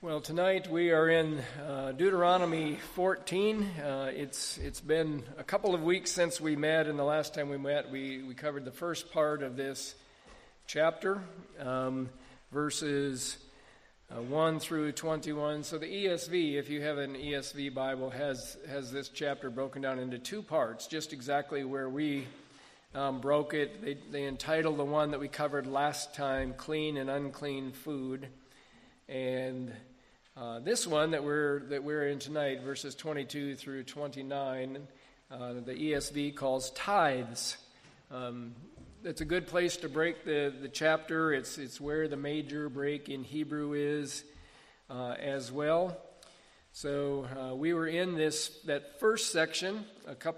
Well, tonight we are in Deuteronomy 14. It's been a couple of weeks since we met, and the last time we met, we covered the first part of this chapter, verses 1 through 21. So the ESV, if you have an ESV Bible, has this chapter broken down into two parts, just exactly where we broke it. They entitled the one that we covered last time, Clean and Unclean Food. And this one that we're in tonight, verses 22 through 29, the ESV calls tithes. It's a good place to break the chapter. It's where the major break in Hebrew is as well. So we were in that first section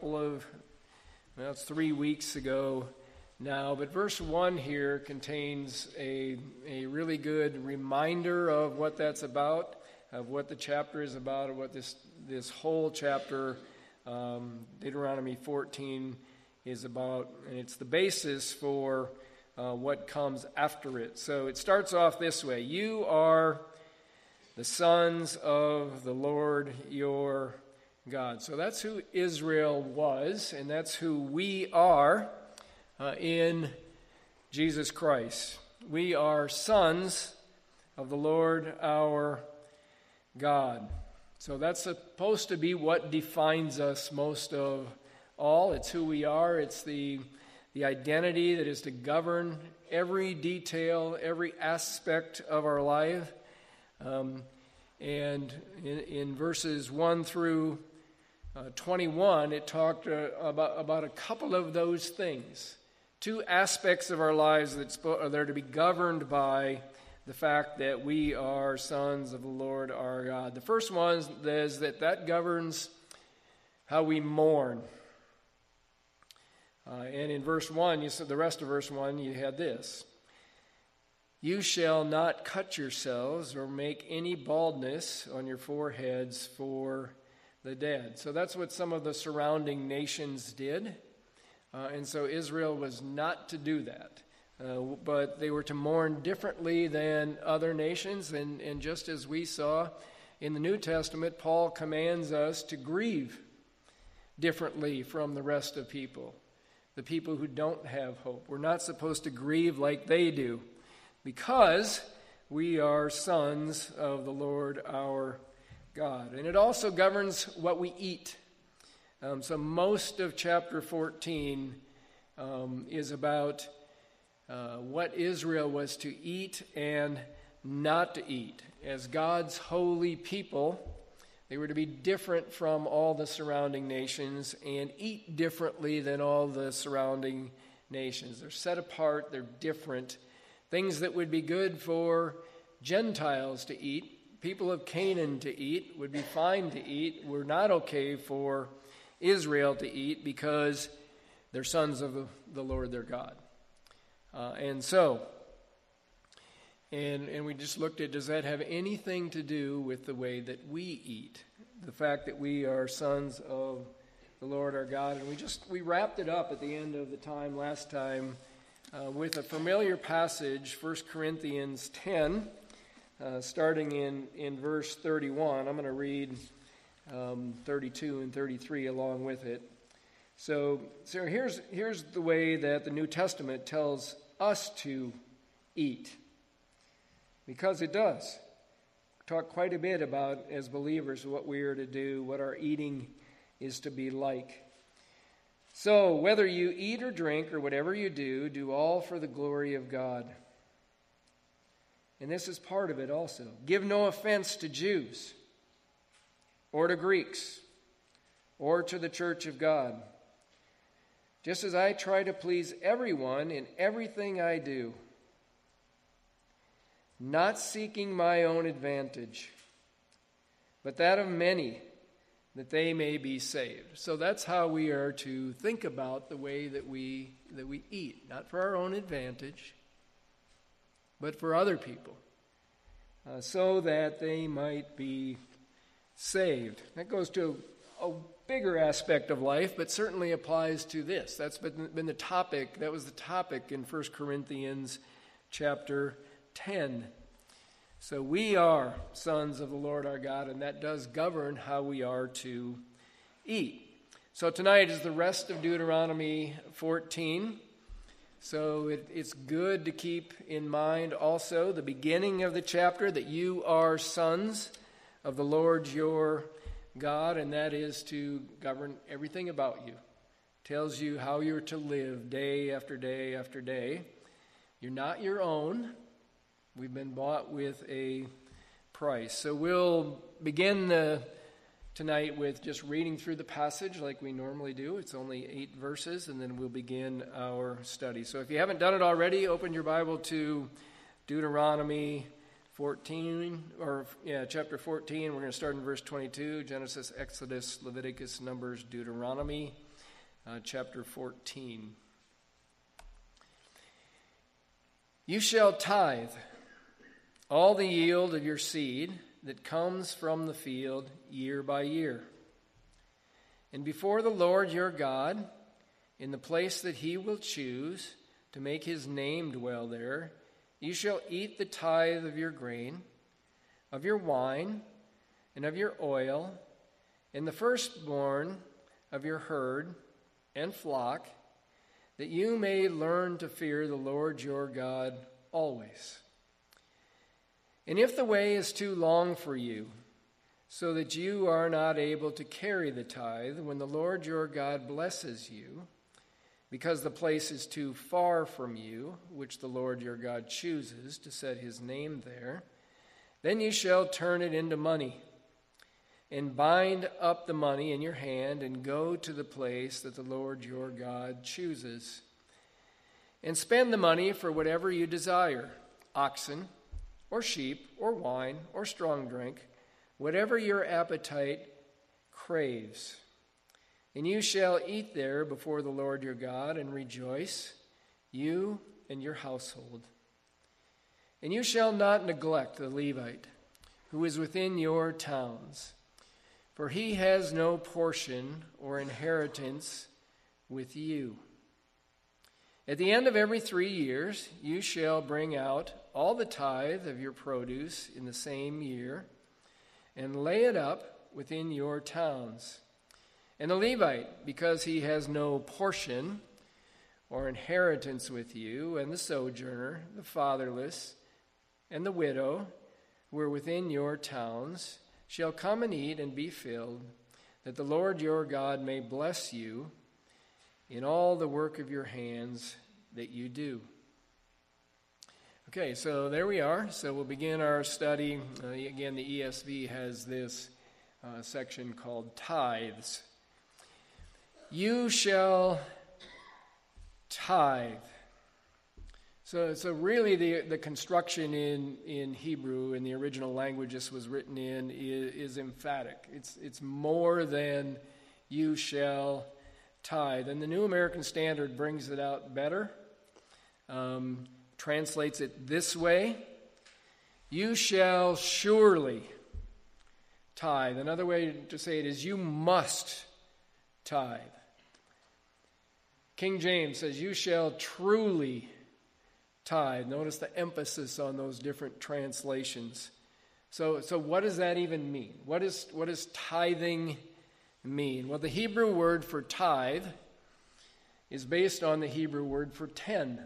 it's 3 weeks ago now, but verse 1 here contains a really good reminder of what that's about, of what the chapter is about, of what this whole chapter, Deuteronomy 14, is about, and it's the basis for what comes after it. So it starts off this way: you are the sons of the Lord your God. So that's who Israel was, and that's who we are in Jesus Christ. We are sons of the Lord our God. So that's supposed to be what defines us most of all. It's who we are. It's the identity that is to govern every detail, every aspect of our life. And in verses 1 through 21, it talked about a couple of those things. Two aspects of our lives that are there to be governed by the fact that we are sons of the Lord our God. The first one is that governs how we mourn. And in verse 1, you said the rest of verse 1, you had this: you shall not cut yourselves or make any baldness on your foreheads for the dead. So that's what some of the surrounding nations did. And so Israel was not to do that. But they were to mourn differently than other nations. And just as we saw in the New Testament, Paul commands us to grieve differently from the rest of people, the people who don't have hope. We're not supposed to grieve like they do, because we are sons of the Lord our God. And it also governs what we eat. So most of chapter 14 is about what Israel was to eat and not to eat. As God's holy people, they were to be different from all the surrounding nations and eat differently than all the surrounding nations. They're set apart, they're different. Things that would be good for Gentiles to eat, people of Canaan to eat, would be fine to eat, were not okay for Israel to eat, because they're sons of the Lord their God. And we just looked at, does that have anything to do with the way that we eat? The fact that we are sons of the Lord our God. And we wrapped it up at the end of the time last time with a familiar passage, 1 Corinthians 10, starting in verse 31. I'm going to read 32 and 33 along with it. So here's the way that the New Testament tells us to eat, because it does. We talk quite a bit about, as believers, what we are to do, what our eating is to be like. So whether you eat or drink or whatever you do, do all for the glory of God. And this is part of it also. Give no offense to Jews, or to Greeks, or to the church of God, just as I try to please everyone in everything I do, not seeking my own advantage, but that of many, that they may be saved. So that's how we are to think about the way that we eat, not for our own advantage, but for other people, so that they might be saved. That goes to a bigger aspect of life, but certainly applies to this. That's been the topic. That was the topic in 1 Corinthians chapter 10. So we are sons of the Lord our God, and that does govern how we are to eat. So tonight is the rest of Deuteronomy 14. So it's good to keep in mind also the beginning of the chapter, that you are sons of the Lord your God, and that is to govern everything about you. Tells you how you're to live day after day after day. You're not your own. We've been bought with a price. So we'll begin tonight with just reading through the passage like we normally do. It's only 8 verses, and then we'll begin our study. So if you haven't done it already, open your Bible to Deuteronomy 14, chapter 14. We're going to start in verse 22. Genesis, Exodus, Leviticus, Numbers, Deuteronomy, chapter 14. You shall tithe all the yield of your seed that comes from the field year by year. And before the Lord your God, in the place that he will choose to make his name dwell there, you shall eat the tithe of your grain, of your wine, and of your oil, and the firstborn of your herd and flock, that you may learn to fear the Lord your God always. And if the way is too long for you, so that you are not able to carry the tithe when the Lord your God blesses you, because the place is too far from you, which the Lord your God chooses to set his name there, then you shall turn it into money, and bind up the money in your hand, and go to the place that the Lord your God chooses, and spend the money for whatever you desire, oxen, or sheep, or wine, or strong drink, whatever your appetite craves. And you shall eat there before the Lord your God, and rejoice, you and your household. And you shall not neglect the Levite, who is within your towns, for he has no portion or inheritance with you. At the end of every 3 years, you shall bring out all the tithe of your produce in the same year, and lay it up within your towns. And the Levite, because he has no portion or inheritance with you, and the sojourner, the fatherless, and the widow, who are within your towns, shall come and eat and be filled, that the Lord your God may bless you in all the work of your hands that you do. Okay, so there we are. So we'll begin our study. Again, the ESV has this section called tithes. You shall tithe. So really the construction in Hebrew, in the original language this was written in, is emphatic. It's more than you shall tithe. And the New American Standard brings it out better. Translates it this way: you shall surely tithe. Another way to say it is you must tithe. King James says you shall truly tithe. Notice the emphasis on those different translations. So what does that even mean? What does tithing mean? Well, the Hebrew word for tithe is based on the Hebrew word for 10.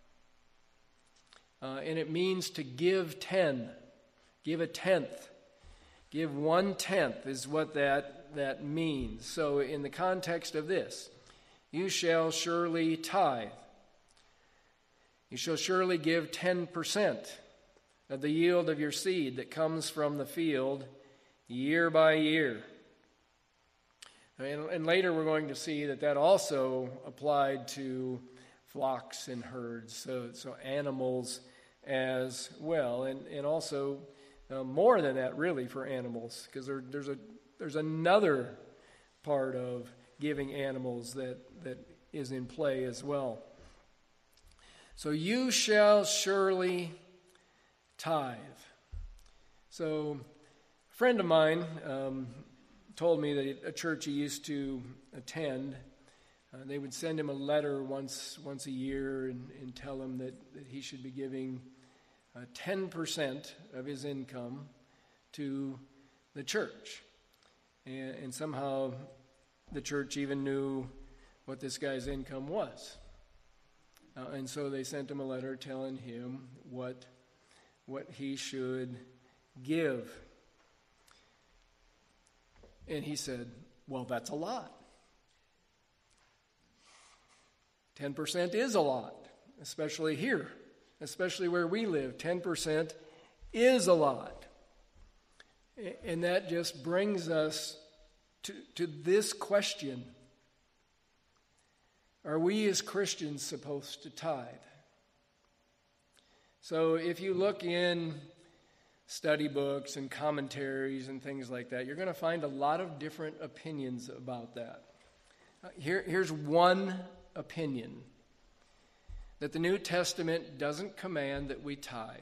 And it means to give 10, give a tenth, give 1/10 is what that means. So in the context of this, you shall surely tithe. You shall surely give 10% of the yield of your seed that comes from the field year by year. And later we're going to see that also applied to flocks and herds, so animals as well, and also more than that really for animals, because there's another part of giving animals that is in play as well. So you shall surely tithe. So a friend of mine told me that a church he used to attend, they would send him a letter once a year and tell him that he should be giving 10% of his income to the church. And somehow the church even knew what this guy's income was. And so they sent him a letter telling him what he should give. And he said, well, that's a lot. 10% is a lot, especially here, especially where we live. 10% is a lot. And that just brings us to this question. Are we as Christians supposed to tithe? So if you look in study books and commentaries and things like that, you're going to find a lot of different opinions about that. Here's one opinion: that the New Testament doesn't command that we tithe,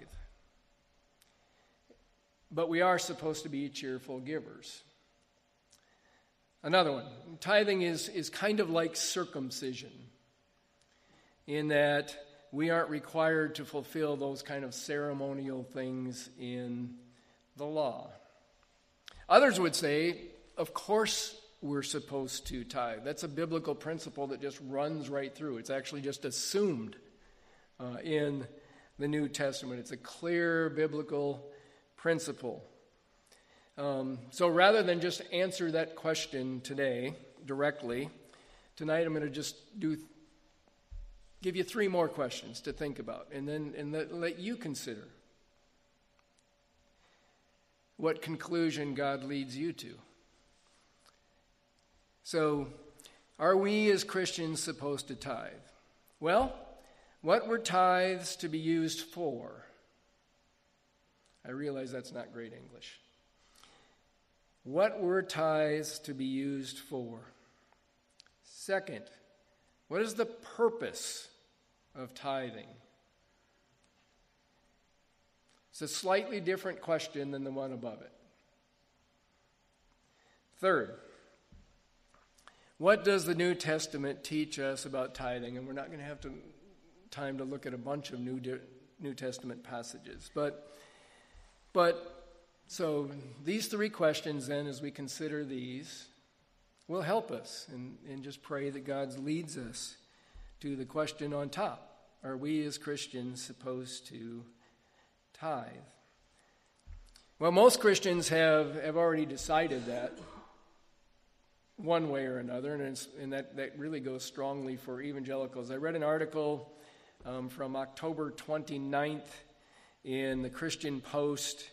but we are supposed to be cheerful givers. Another one: tithing is kind of like circumcision, in that we aren't required to fulfill those kind of ceremonial things in the law. Others would say, of course we're supposed to tithe. That's a biblical principle that just runs right through. It's actually just assumed in the New Testament. It's a clear biblical principle. So rather than just answer that question today directly, tonight I'm going to just give you 3 more questions to think about, and let you consider what conclusion God leads you to. So, are we as Christians supposed to tithe? Well, what were tithes to be used for? I realize that's not great English. What were tithes to be used for? Second, what is the purpose of tithing? It's a slightly different question than the one above it. Third, what does the New Testament teach us about tithing? And we're not going to have time to look at a bunch of New Testament passages. But so these 3 questions then, as we consider these, will help us. And just pray that God leads us to the question on top. Are we as Christians supposed to tithe? Well, most Christians have already decided that one way or another, and that really goes strongly for evangelicals. I read an article from October 29th in the Christian Post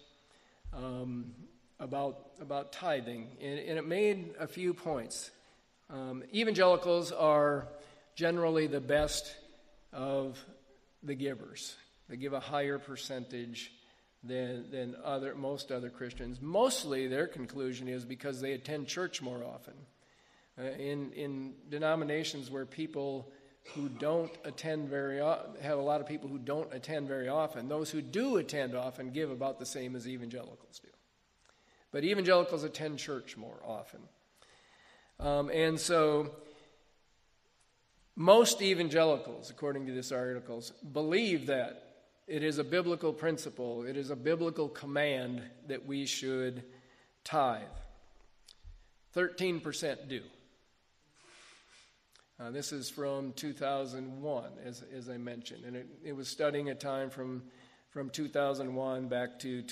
about tithing, and it made a few points. Evangelicals are generally the best of the givers. They give a higher percentage than most other Christians. Mostly their conclusion is because they attend church more often. In denominations where people who don't attend have a lot of people who don't attend very often, those who do attend often give about the same as evangelicals do. But evangelicals attend church more often. And so most evangelicals, according to this article, believe that it is a biblical principle, it is a biblical command that we should tithe. 13% do. This is from 2001, as I mentioned, and it was studying a time from 2001 back to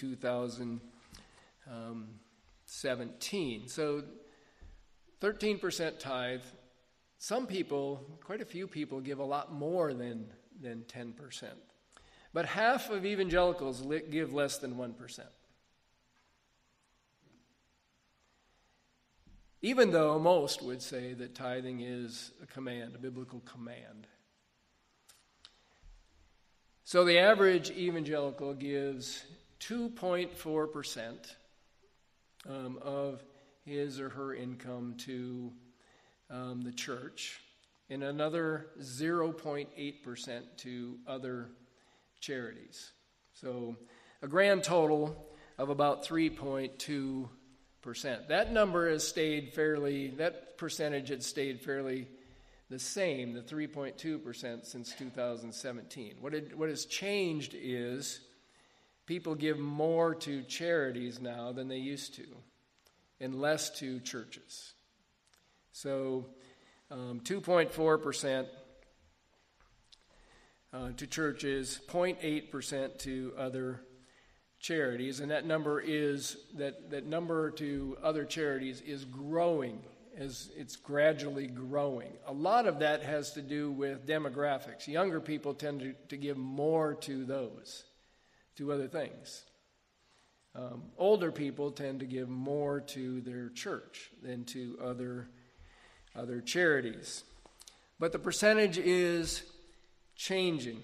2017. So 13% tithe. Some people, quite a few people, give a lot more than 10%. But half of evangelicals give less than 1%. Even though most would say that tithing is a command, a biblical command. So the average evangelical gives 2.4% of his or her income to the church, and another 0.8% to other charities. So a grand total of about 3.2%. That number has stayed that percentage had stayed fairly the same, the 3.2% since 2017. What has changed is people give more to charities now than they used to, and less to churches. So 2.4% to churches, 0.8% to other charities, and that number to other charities is growing, as it's gradually growing. A lot of that has to do with demographics. Younger people tend to give more to those, to other things. Older people tend to give more to their church than to other charities. But the percentage is changing.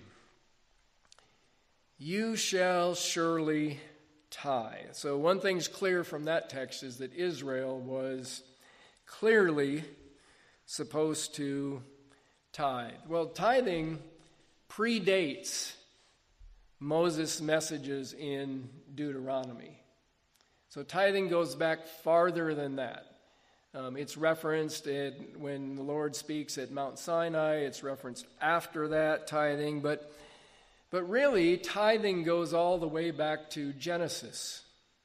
You shall surely tithe. So one thing's clear from that text is that Israel was clearly supposed to tithe. Well, tithing predates Moses' messages in Deuteronomy. So tithing goes back farther than that. It's referenced when the Lord speaks at Mount Sinai. It's referenced after that, tithing. But really, tithing goes all the way back to Genesis.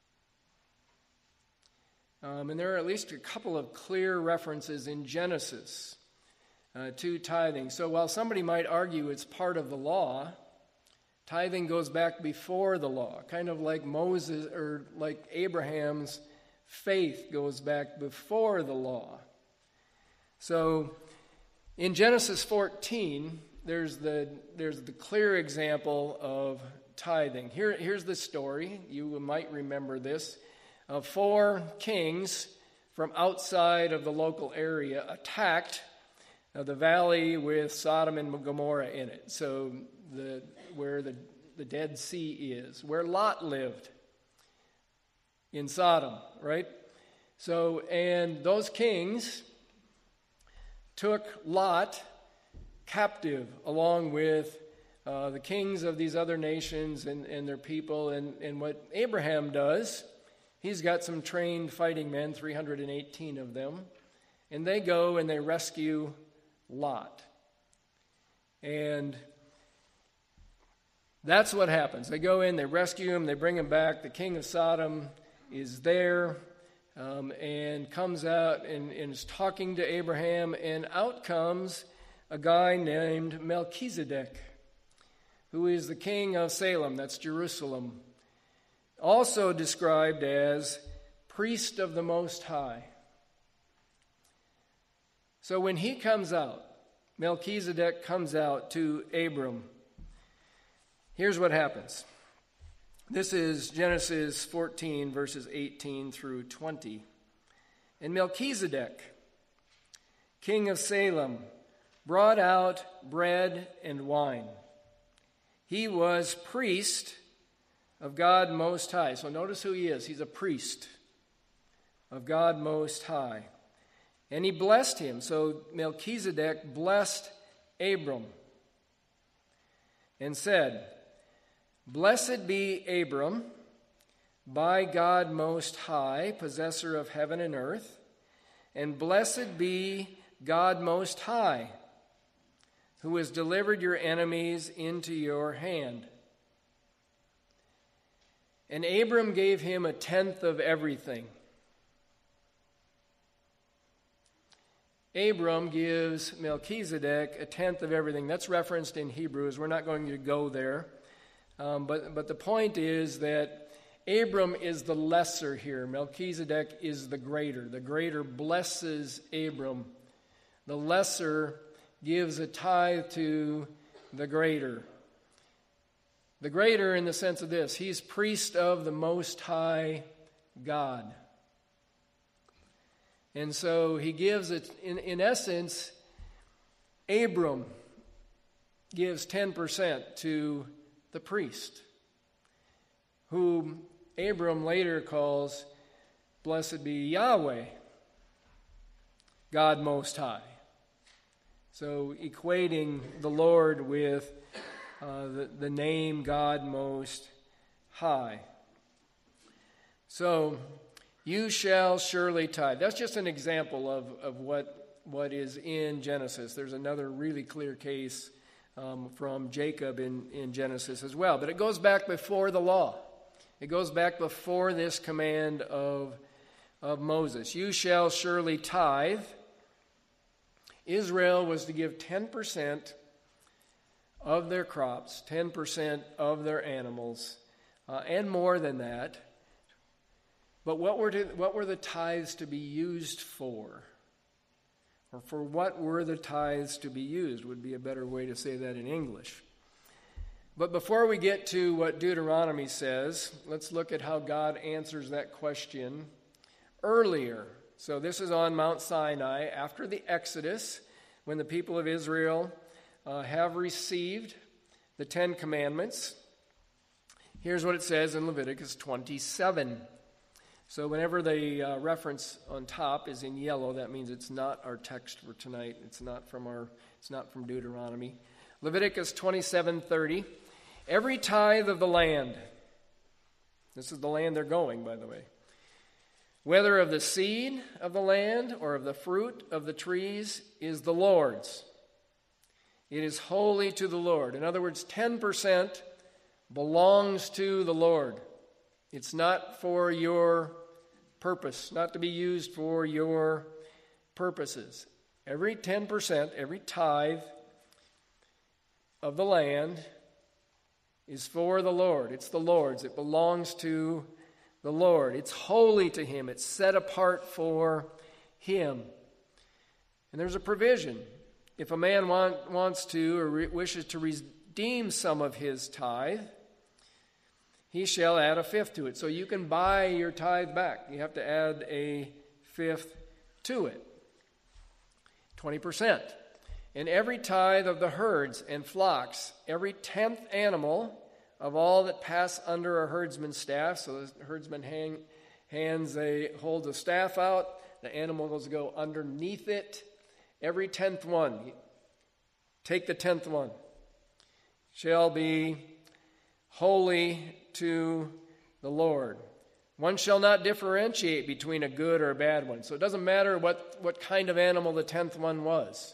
And there are at least a couple of clear references in Genesis to tithing. So while somebody might argue it's part of the law, tithing goes back before the law, kind of like Moses or like Abraham's faith goes back before the law. So in Genesis 14, there's the clear example of tithing. Here's the story. You might remember this. 4 kings from outside of the local area attacked the valley with Sodom and Gomorrah in it. So where the Dead Sea is, where Lot lived in Sodom, right? So, and those kings took Lot captive along with the kings of these other nations and their people. And what Abraham does, he's got some trained fighting men, 318 of them, and they go and they rescue Lot. And that's what happens. They go in, they rescue him, they bring him back. The king of Sodom is there and comes out and is talking to Abraham, and out comes a guy named Melchizedek, who is the king of Salem, that's Jerusalem, also described as priest of the Most High. So when he comes out, Melchizedek comes out to Abram, here's what happens. This is Genesis 14, verses 18 through 20. And Melchizedek, king of Salem, brought out bread and wine. He was priest of God Most High. So notice who he is. He's a priest of God Most High. And he blessed him. So Melchizedek blessed Abram and said, "Blessed be Abram by God Most High, possessor of heaven and earth, and blessed be God Most High, who has delivered your enemies into your hand." And Abram gave him 1/10 of everything. Abram gives Melchizedek 1/10 of everything. That's referenced in Hebrews. We're not going to go there. But the point is that Abram is the lesser here. Melchizedek is the greater. The greater blesses Abram. The lesser gives a tithe to the greater. The greater in the sense of this: he's priest of the Most High God. And so he gives it, in essence, Abram gives 10% to the priest, whom Abram later calls, "Blessed be Yahweh, God Most High." So equating the Lord with the name God Most High. So, you shall surely tithe. That's just an example of what is in Genesis. There's another really clear case from Jacob in Genesis as well. But it goes back before the law. It goes back before this command of Moses. You shall surely tithe. Israel was to give 10% of their crops, 10% of their animals, and more than that. But what were the tithes to be used for? Or for what were the tithes to be used would be a better way to say that in English. But before we get to what Deuteronomy says, let's look at how God answers that question earlier. So this is on Mount Sinai after the Exodus, when the people of Israel have received the Ten Commandments. Here's what it says in Leviticus 27. So whenever the reference on top is in yellow, that means it's not our text for tonight. It's not from Deuteronomy. Leviticus 27:30. Every tithe of the land. This is the land they're going, by the way. Whether of the seed of the land or of the fruit of the trees is the Lord's. It is holy to the Lord. In other words, 10% belongs to the Lord. It's not for your purpose, not to be used for your purposes. Every 10%, every tithe of the land is for the Lord. It's the Lord's. It belongs to the Lord. It's holy to Him. It's set apart for Him. And there's a provision. If a man wants to or wishes to redeem some of his tithe, he shall add a fifth to it. So you can buy your tithe back. You have to add a fifth to it. 20%. And every tithe of the herds and flocks, every 10th animal of all that pass under a herdsman's staff. So the herdsman holds a staff out. The animal goes to go underneath it. Every 10th one, take the 10th one, shall be holy to the Lord. One shall not differentiate between a good or a bad one. So it doesn't matter what kind of animal the 10th one was.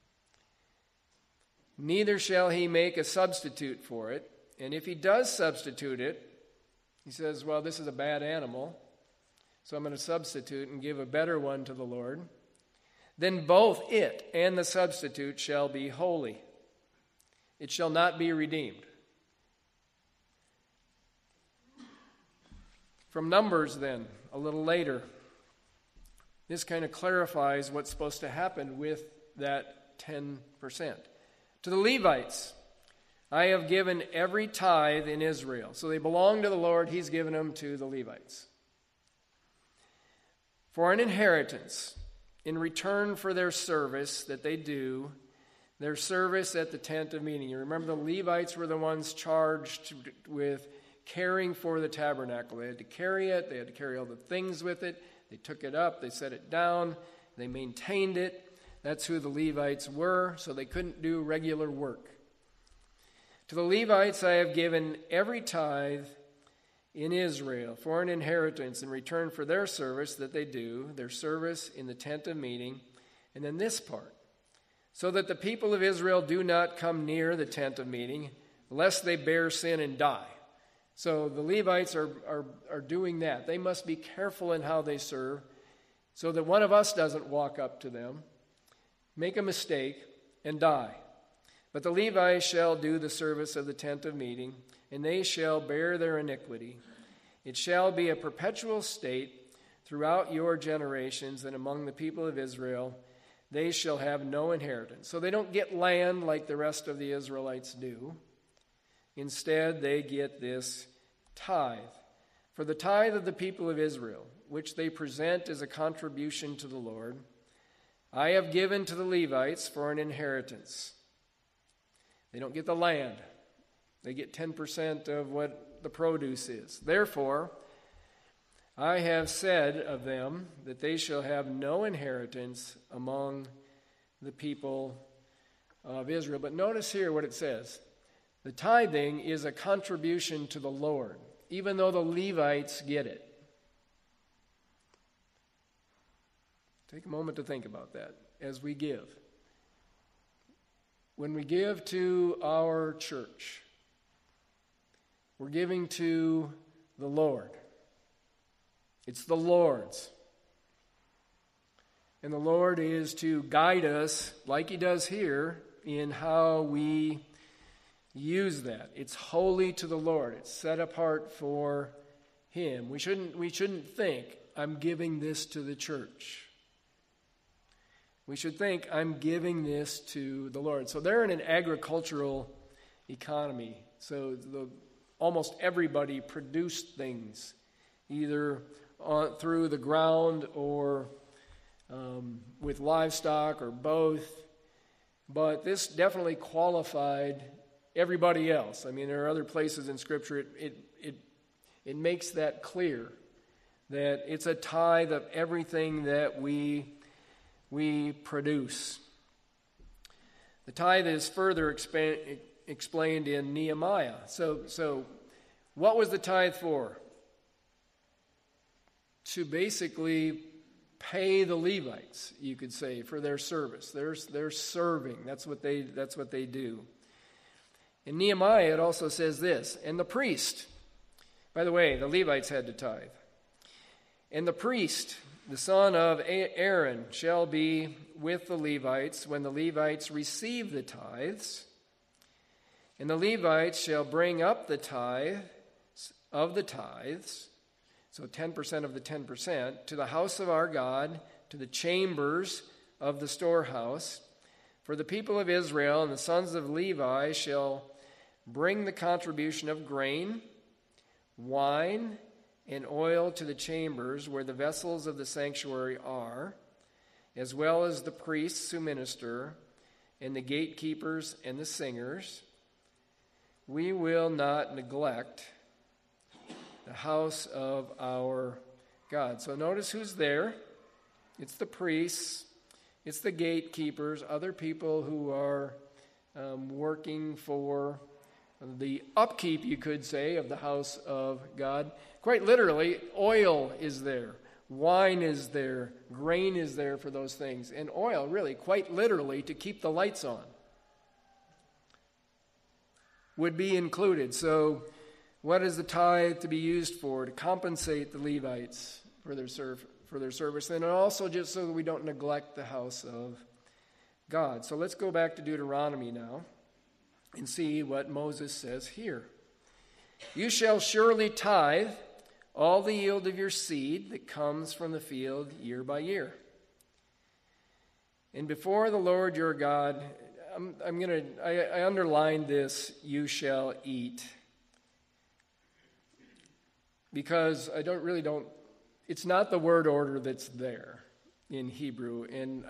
Neither shall he make a substitute for it. And if he does substitute it, he says, well, this is a bad animal, so I'm going to substitute and give a better one to the Lord. Then both it and the substitute shall be holy. It shall not be redeemed. From Numbers, then, a little later, this kind of clarifies what's supposed to happen with that 10%. To the Levites, I have given every tithe in Israel. So they belong to the Lord. He's given them to the Levites. For an inheritance, in return for their service that they do, their service at the tent of meeting. You remember the Levites were the ones charged with caring for the tabernacle. They had to carry it. They had to carry all the things with it. They took it up. They set it down. They maintained it. That's who the Levites were, so they couldn't do regular work. To the Levites I have given every tithe in Israel for an inheritance in return for their service that they do, their service in the tent of meeting. And then this part, so that the people of Israel do not come near the tent of meeting, lest they bear sin and die. So the Levites are doing that. They must be careful in how they serve, so that one of us doesn't walk up to them, make a mistake, and die. But the Levites shall do the service of the tent of meeting, and they shall bear their iniquity. It shall be a perpetual state throughout your generations, and among the people of Israel they shall have no inheritance. So they don't get land like the rest of the Israelites do. Instead, they get this tithe. For the tithe of the people of Israel, which they present as a contribution to the Lord, I have given to the Levites for an inheritance. They don't get the land. They get 10% of what the produce is. Therefore, I have said of them that they shall have no inheritance among the people of Israel. But notice here what it says. The tithing is a contribution to the Lord, even though the Levites get it. Take a moment to think about that as we give. When we give to our church, we're giving to the Lord. It's the Lord's. And the Lord is to guide us, like he does here, in how we use that. It's holy to the Lord. It's set apart for him. We shouldn't think, I'm giving this to the church. We should think, I'm giving this to the Lord. So they're in an agricultural economy. So almost everybody produced things, either through the ground or with livestock or both. But this definitely qualified everybody else. I mean, there are other places in Scripture it makes that clear, that it's a tithe of everything that we produce. The tithe is further explained in Nehemiah. So what was the tithe for? To basically pay the Levites, you could say, for their service. They're serving. That's what they do. In Nehemiah, it also says this, and the priest, by the way, the Levites had to tithe. And the priest, the son of Aaron, shall be with the Levites when the Levites receive the tithes. And the Levites shall bring up the tithe of the tithes, so 10% of the 10%, to the house of our God, to the chambers of the storehouse. For the people of Israel and the sons of Levi shall bring the contribution of grain, wine, and oil to the chambers where the vessels of the sanctuary are, as well as the priests who minister, and the gatekeepers and the singers. We will not neglect the house of our God. So notice who's there. It's the priests, it's the gatekeepers, other people who are working for the upkeep, you could say, of the house of God. Quite literally, oil is there, wine is there, grain is there for those things. And oil, really, quite literally, to keep the lights on would be included. So what is the tithe to be used for? To compensate the Levites for their service, and also just so that we don't neglect the house of God. So let's go back to Deuteronomy now and see what Moses says here. You shall surely tithe all the yield of your seed that comes from the field year by year. And before the Lord your God, I underlined this, you shall eat. Because it's not the word order that's there in Hebrew, and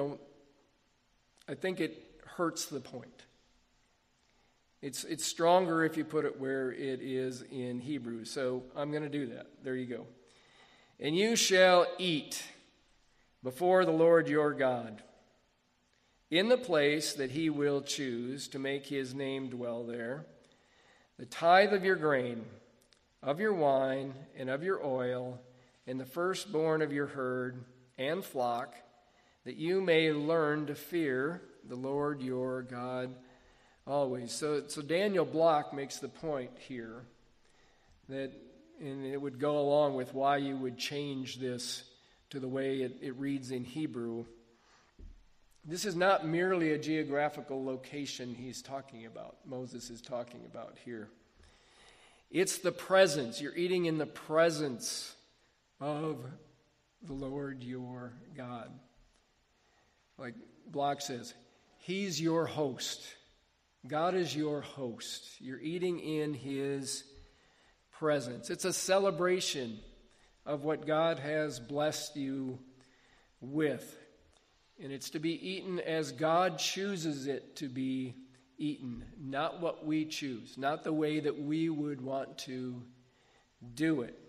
I think it hurts the point. It's stronger if you put it where it is in Hebrew, so I'm going to do that. There you go. And you shall eat before the Lord your God in the place that he will choose to make his name dwell there, the tithe of your grain, of your wine, and of your oil, and the firstborn of your herd and flock, that you may learn to fear the Lord your God always. So Daniel Block makes the point here that, and it would go along with why you would change this to the way it reads in Hebrew. This is not merely a geographical location he's talking about, Moses is talking about here. It's the presence. You're eating in the presence of the Lord your God. Like Block says, he's your host. God is your host. You're eating in his presence. It's a celebration of what God has blessed you with. And it's to be eaten as God chooses it to be eaten, not what we choose, not the way that we would want to do it.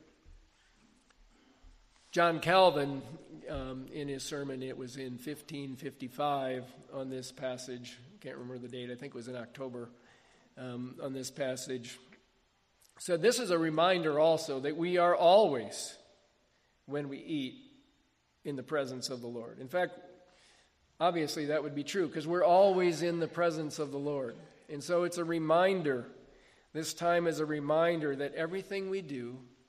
John Calvin, in his sermon, it was in 1555 on this passage, can't remember the date, I think it was in October, on this passage, said this is a reminder also that we are always, when we eat, in the presence of the Lord. In fact, obviously that would be true because we're always in the presence of the Lord. And so it's a reminder, this time is a reminder that everything we do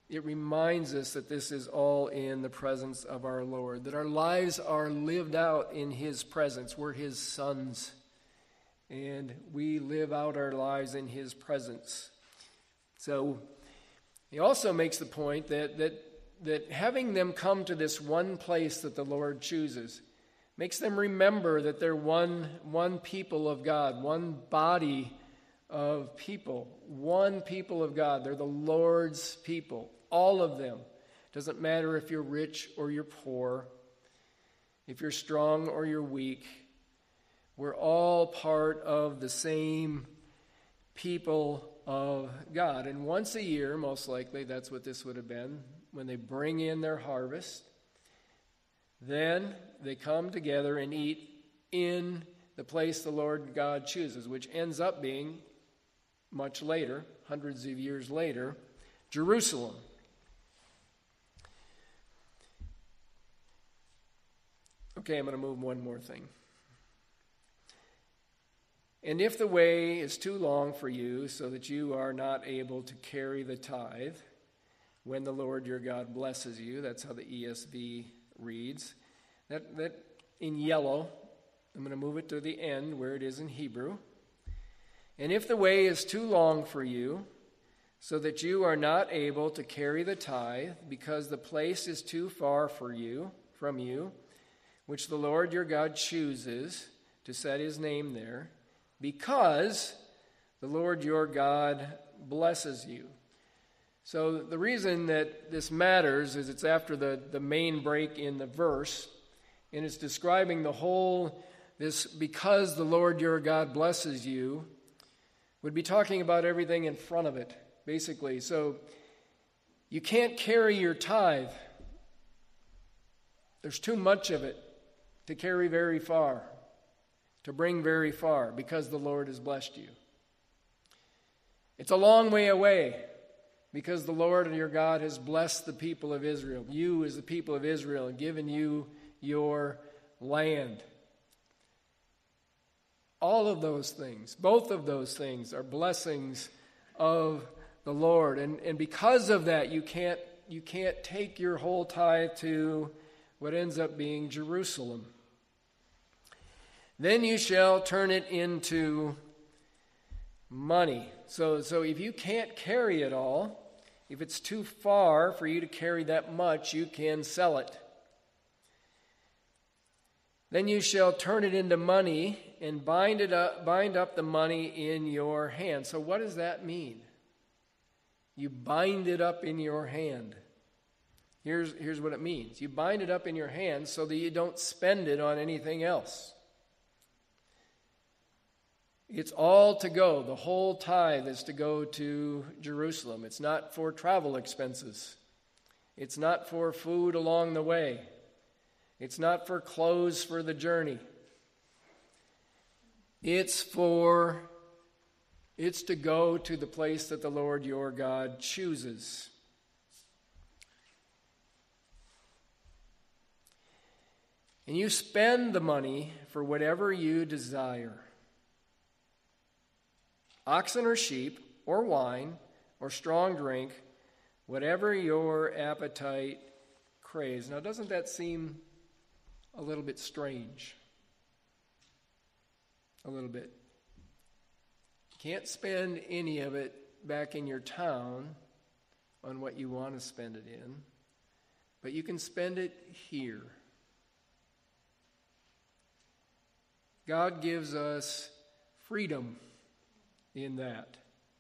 it reminds us that this is all in the presence of our Lord, that our lives are lived out in His presence. We're His sons, and we live out our lives in His presence. So he also makes the point that having them come to this one place that the Lord chooses makes them remember that they're one people of God, one body of people, one people of God. They're the Lord's people, all of them. Doesn't matter if you're rich or you're poor, if you're strong or you're weak. We're all part of the same people of God. And once a year, most likely, that's what this would have been, when they bring in their harvest, then they come together and eat in the place the Lord God chooses, which ends up being, much later, hundreds of years later, Jerusalem. Okay, I'm going to move one more thing. And if the way is too long for you, so that you are not able to carry the tithe, when the Lord your God blesses you, that's how the ESV reads. That in yellow, I'm going to move it to the end where it is in Hebrew. And if the way is too long for you, so that you are not able to carry the tithe, because the place is too far from you, which the Lord your God chooses to set His name there, because the Lord your God blesses you. So the reason that this matters is it's after the main break in the verse, and it's describing the whole, this because the Lord your God blesses you, would be talking about everything in front of it, basically. So you can't carry your tithe. There's too much of it to carry very far, to bring very far, because the Lord has blessed you. It's a long way away, because the Lord your God has blessed the people of Israel, you as the people of Israel, and given you your land. All of those things, both of those things, are blessings of the Lord. And because of that, you can't take your whole tithe to what ends up being Jerusalem. Then you shall turn it into money. So if you can't carry it all, if it's too far for you to carry that much, you can sell it. Then you shall turn it into money and bind up the money in your hand. So what does that mean? You bind it up in your hand. Here's what it means. You bind it up in your hand so that you don't spend it on anything else. It's all to go. The whole tithe is to go to Jerusalem. It's not for travel expenses. It's not for food along the way. It's not for clothes for the journey. It's to go to the place that the Lord your God chooses. And you spend the money for whatever you desire. Oxen or sheep, or wine, or strong drink, whatever your appetite craves. Now, doesn't that seem a little bit strange? A little bit. You can't spend any of it back in your town on what you want to spend it in, but you can spend it here. God gives us freedom in that.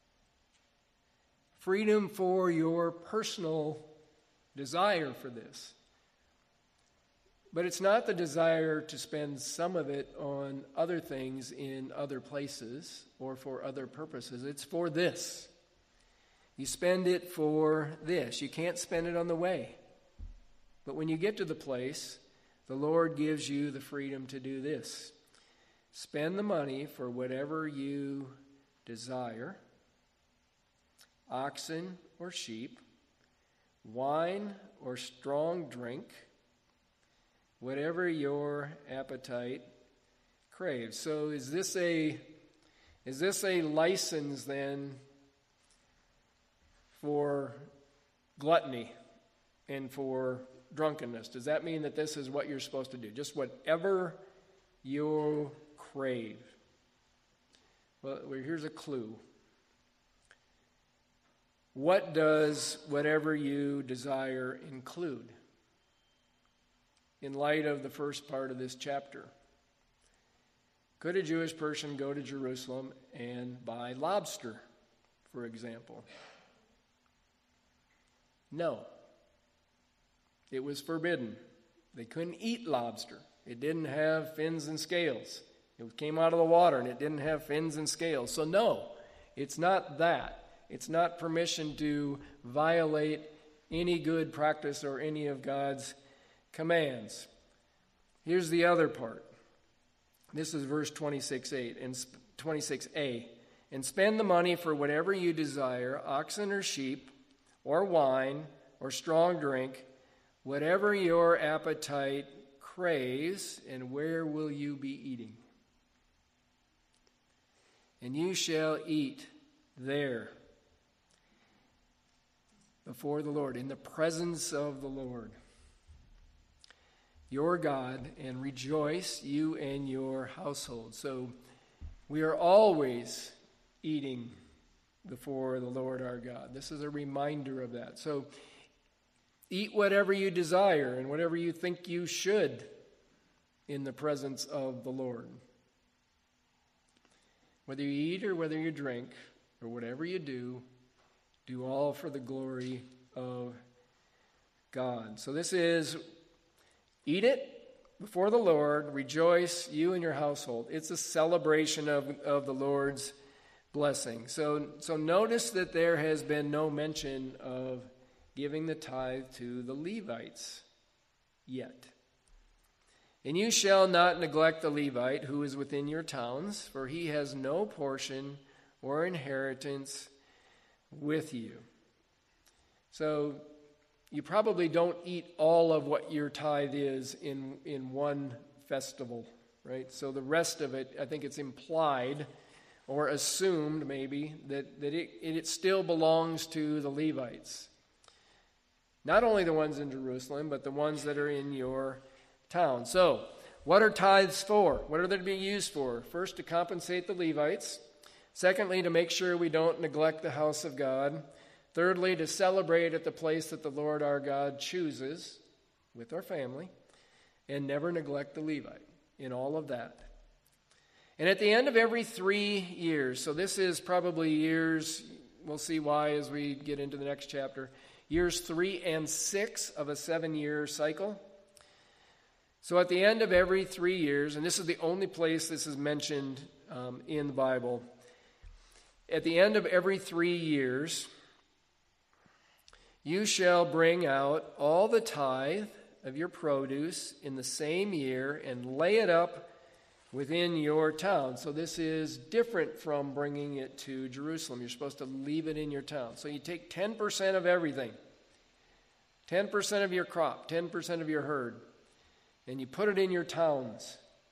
Freedom for your personal desire for this. But it's not the desire to spend some of it on other things in other places or for other purposes. It's for this. You spend it for this. You can't spend it on the way. But when you get to the place, the Lord gives you the freedom to do this. Spend the money for whatever you desire, oxen or sheep, wine or strong drink, whatever your appetite craves. So is this a license then for gluttony and for drunkenness. Does that mean that this is what you're supposed to do? Just whatever you crave. Well, here's a clue. What does whatever you desire include? In light of the first part of this chapter, could a Jewish person go to Jerusalem and buy lobster, for example? No. It was forbidden. They couldn't eat lobster. It didn't have fins and scales. It came out of the water and it didn't have fins and scales. So no, it's not that. It's not permission to violate any good practice or any of God's commands. Here's the other part. This is verse 26:8 and 26a. And spend the money for whatever you desire, oxen or sheep, or wine, or strong drink, whatever your appetite craves, and where will you be eating? And you shall eat there before the Lord, in the presence of the Lord, your God, and rejoice, you and your household. So we are always eating before the Lord our God. This is a reminder of that. So eat whatever you desire and whatever you think you should in the presence of the Lord. Whether you eat or whether you drink or whatever you do all for the glory of God. So this is, eat it before the Lord, rejoice, you and your household. It's a celebration of the Lord's blessing. So notice that there has been no mention of giving the tithe to the Levites yet. And you shall not neglect the Levite who is within your towns, for he has no portion or inheritance with you. So you probably don't eat all of what your tithe is in one festival, right? So the rest of it, I think it's implied or assumed maybe that it still belongs to the Levites. Not only the ones in Jerusalem, but the ones that are in your town. So what are tithes for? What are they to be used for? First, to compensate the Levites. Secondly, to make sure we don't neglect the house of God. Thirdly, to celebrate at the place that the Lord our God chooses with our family. And never neglect the Levite in all of that. And at the end of every 3 years, so this is probably years, we'll see why as we get into the next chapter, years 3 and 6 of a 7-year cycle. So at the end of every 3 years, and this is the only place this is mentioned in the Bible, at the end of every 3 years, you shall bring out all the tithe of your produce in the same year and lay it up within your town. So this is different from bringing it to Jerusalem. You're supposed to leave it in your town. So you take 10% of everything, 10% of your crop, 10% of your herd, and you put it in your towns.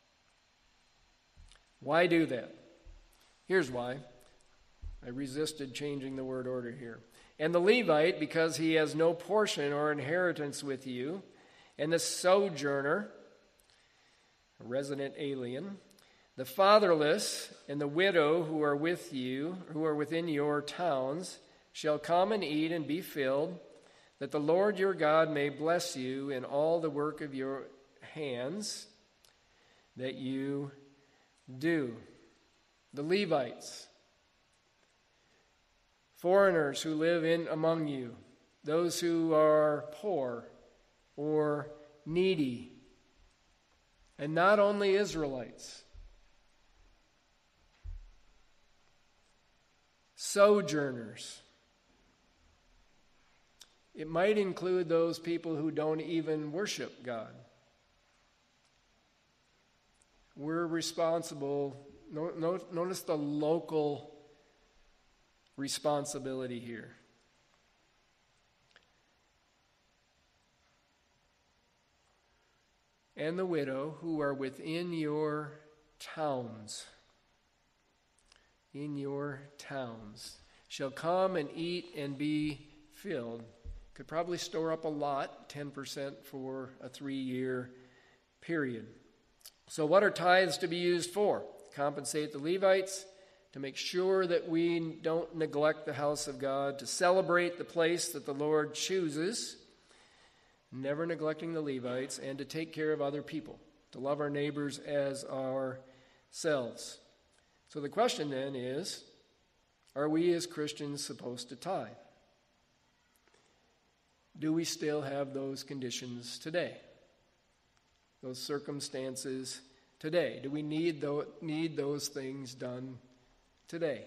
Why do that? Here's why. I resisted changing the word order here. And the Levite, because he has no portion or inheritance with you, and the sojourner, a resident alien, the fatherless, and the widow who are with you, who are within your towns, shall come and eat and be filled, that the Lord your God may bless you in all the work of your hands that you do. The Levites, foreigners who live in among you, those who are poor or needy, and not only Israelites, sojourners. It might include those people who don't even worship God. We're responsible. Notice the local responsibility here. And the widow who are within your towns, shall come and eat and be filled. Could probably store up a lot, 10% for a 3-year period. So what are tithes to be used for? Compensate the Levites, to make sure that we don't neglect the house of God, to celebrate the place that the Lord chooses, never neglecting the Levites, and to take care of other people, to love our neighbors as ourselves. So the question then is, are we as Christians supposed to tithe? Do we still have those conditions today? Those circumstances today? Do we need those things done today?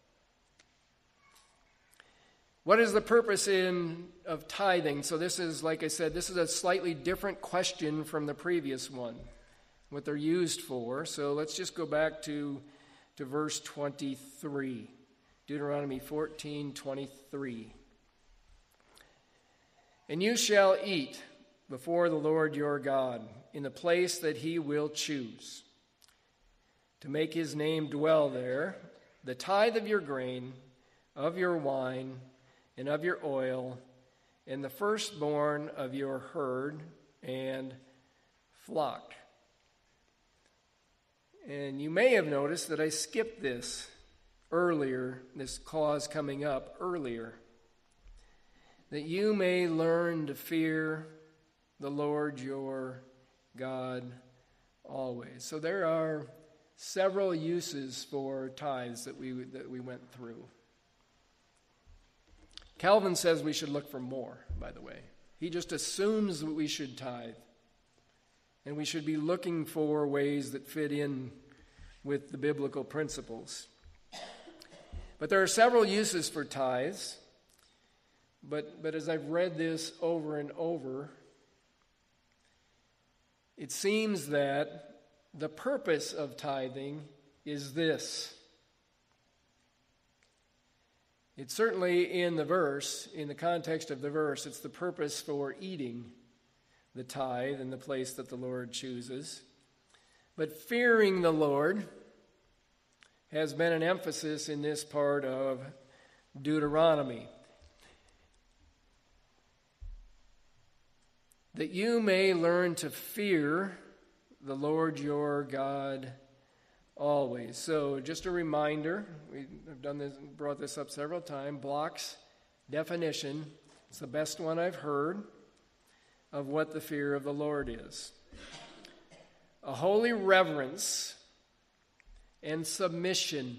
What is the purpose of tithing? So this is, like I said, this is a slightly different question from the previous one, what they're used for. So let's just go back to verse 23, Deuteronomy 14:23. And you shall eat before the Lord your God in the place that he will choose, to make his name dwell there, the tithe of your grain, of your wine, and of your oil, and the firstborn of your herd and flock. And you may have noticed that I skipped this earlier, this clause coming up earlier, that you may learn to fear the Lord your God always. So there are several uses for tithes that we went through. Calvin says we should look for more, by the way. He just assumes that we should tithe. And we should be looking for ways that fit in with the biblical principles. But there are several uses for tithes. But as I've read this over and over, it seems that the purpose of tithing is this. It's certainly in the verse, in the context of the verse, it's the purpose for eating the tithe in the place that the Lord chooses. But fearing the Lord has been an emphasis in this part of Deuteronomy. That you may learn to fear the Lord your God always. So just a reminder, we've brought this up several times, Block's definition. It's the best one I've heard of what the fear of the Lord is. A holy reverence and submission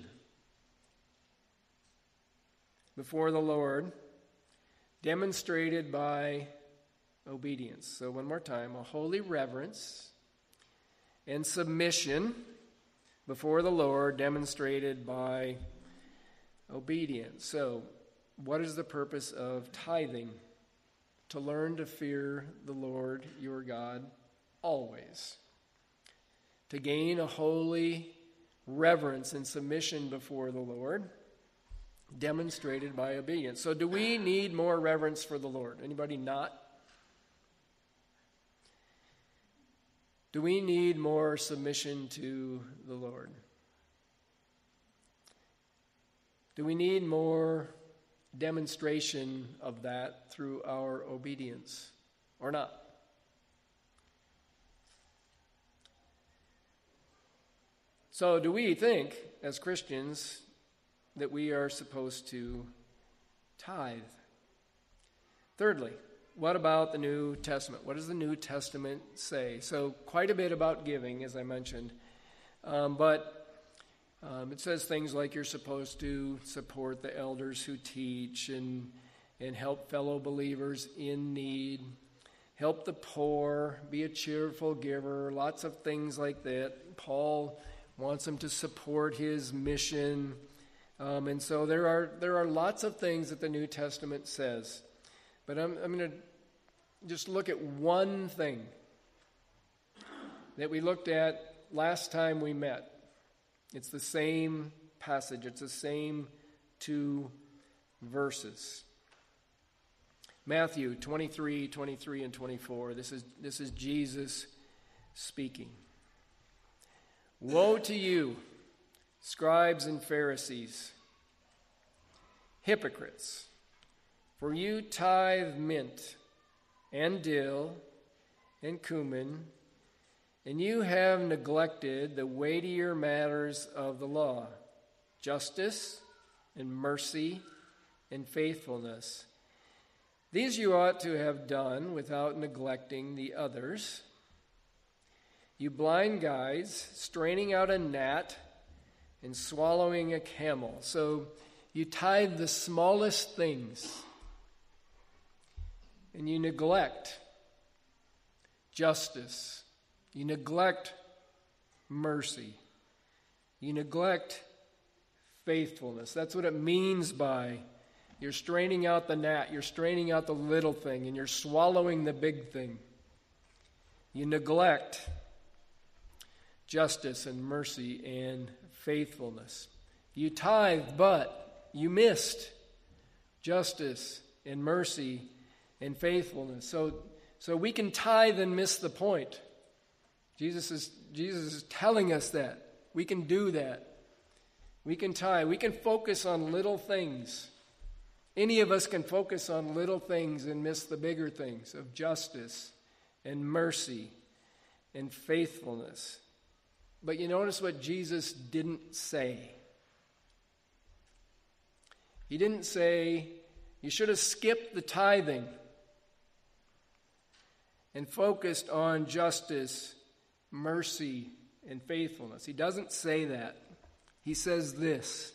before the Lord, demonstrated by obedience. So one more time, a holy reverence and submission before the Lord, demonstrated by obedience. So what is the purpose of tithing? To learn to fear the Lord your God always. To gain a holy reverence and submission before the Lord, demonstrated by obedience. So do we need more reverence for the Lord? Anybody not? Do we need more submission to the Lord? Do we need more demonstration of that through our obedience or not? So do we think, as Christians, that we are supposed to tithe? Thirdly, what about the New Testament? What does the New Testament say? So quite a bit about giving, as I mentioned. But it says things like you're supposed to support the elders who teach and help fellow believers in need, help the poor, be a cheerful giver, lots of things like that. Paul wants them to support his mission. And so there are lots of things that the New Testament says. But I'm going to just look at one thing that we looked at last time we met. It's the same passage. It's the same two verses. Matthew 23, 23, and 24. This is Jesus speaking. Woe to you, scribes and Pharisees, hypocrites! For you tithe mint and dill and cumin, and you have neglected the weightier matters of the law, justice and mercy and faithfulness. These you ought to have done without neglecting the others. You blind guides, straining out a gnat and swallowing a camel. So you tithe the smallest things, and you neglect justice. You neglect mercy. You neglect faithfulness. That's what it means by you're straining out the gnat, you're straining out the little thing, and you're swallowing the big thing. You neglect justice and mercy and faithfulness. You tithe, but you missed justice and mercy and faithfulness. So we can tithe and miss the point. Jesus is telling us that. We can do that. We can tithe. We can focus on little things. Any of us can focus on little things and miss the bigger things of justice and mercy and faithfulness. But you notice what Jesus didn't say. He didn't say, you should have skipped the tithing and focused on justice, mercy, and faithfulness. He doesn't say that. He says this: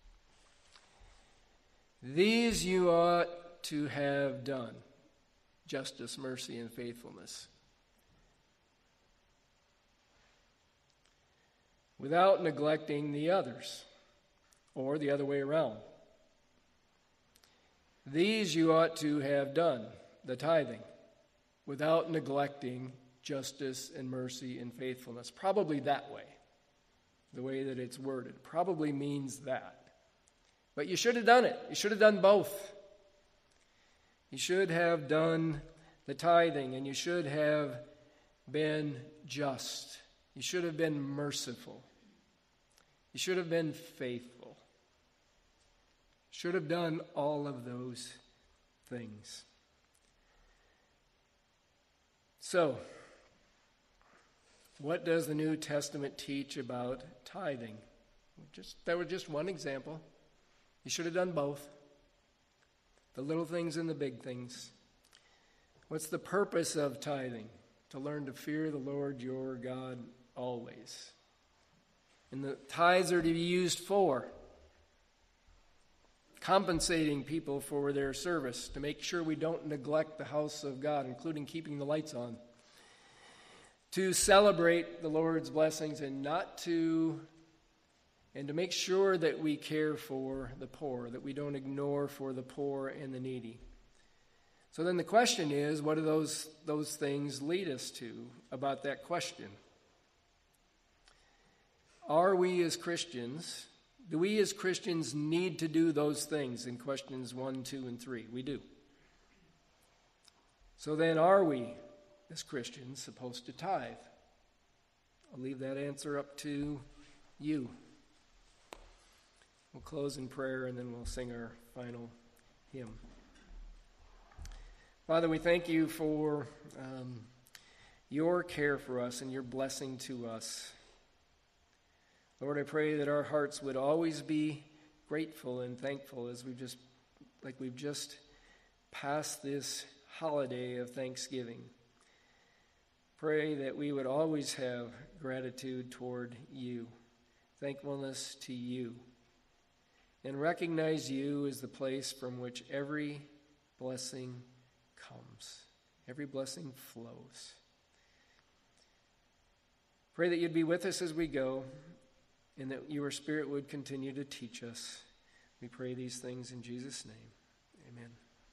these you ought to have done, justice, mercy, and faithfulness, without neglecting the others, or the other way around. These you ought to have done, the tithing, without neglecting justice and mercy and faithfulness. Probably that way, the way that it's worded, probably means that. But you should have done it. You should have done both. You should have done the tithing, and you should have been just. You should have been merciful. You should have been faithful. Should have done all of those things. So, what does the New Testament teach about tithing? That was just one example. You should have done both. The little things and the big things. What's the purpose of tithing? To learn to fear the Lord your God always. And the tithes are to be used for compensating people for their service, to make sure we don't neglect the house of God, including keeping the lights on. To celebrate the Lord's blessings and to make sure that we care for the poor, that we don't ignore for the poor and the needy. So then the question is, what do those things lead us to about that question? Are we as Christians, do we as Christians need to do those things in questions 1, 2, and 3? We do. So then are we as Christians supposed to tithe? I'll leave that answer up to you. We'll close in prayer and then we'll sing our final hymn. Father, we thank you for your care for us and your blessing to us. Lord, I pray that our hearts would always be grateful and thankful as we've just passed this holiday of Thanksgiving. Pray that we would always have gratitude toward you, thankfulness to you, and recognize you as the place from which every blessing comes, every blessing flows. Pray that you'd be with us as we go, and that your Spirit would continue to teach us. We pray these things in Jesus' name.